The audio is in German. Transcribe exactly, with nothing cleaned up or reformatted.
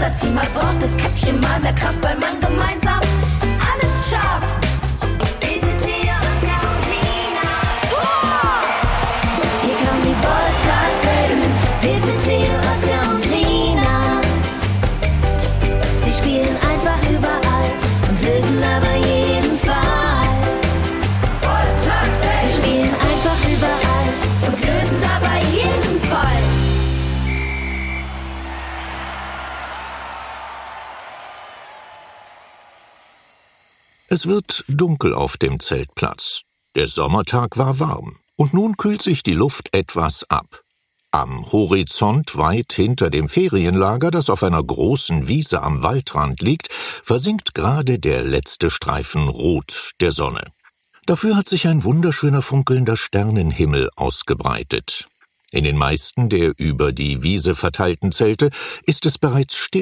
Einsatz-Team, man braucht das Köpfchen mal mehr Kraft, weil man gemeinsam alles schafft. Hier kommen die Podcast-Helden, Pepe, Theo, Oskar und Nina. Sie spielen einfach überall und lösen dabei jeden Fall. Sie spielen einfach überall und lösen dabei jeden Fall. Es wird dunkel auf dem Zeltplatz. Der Sommertag war warm und nun kühlt sich die Luft etwas ab. Am Horizont weit hinter dem Ferienlager, das auf einer großen Wiese am Waldrand liegt, versinkt gerade der letzte Streifen Rot der Sonne. Dafür hat sich ein wunderschöner funkelnder Sternenhimmel ausgebreitet. In den meisten der über die Wiese verteilten Zelte ist es bereits still.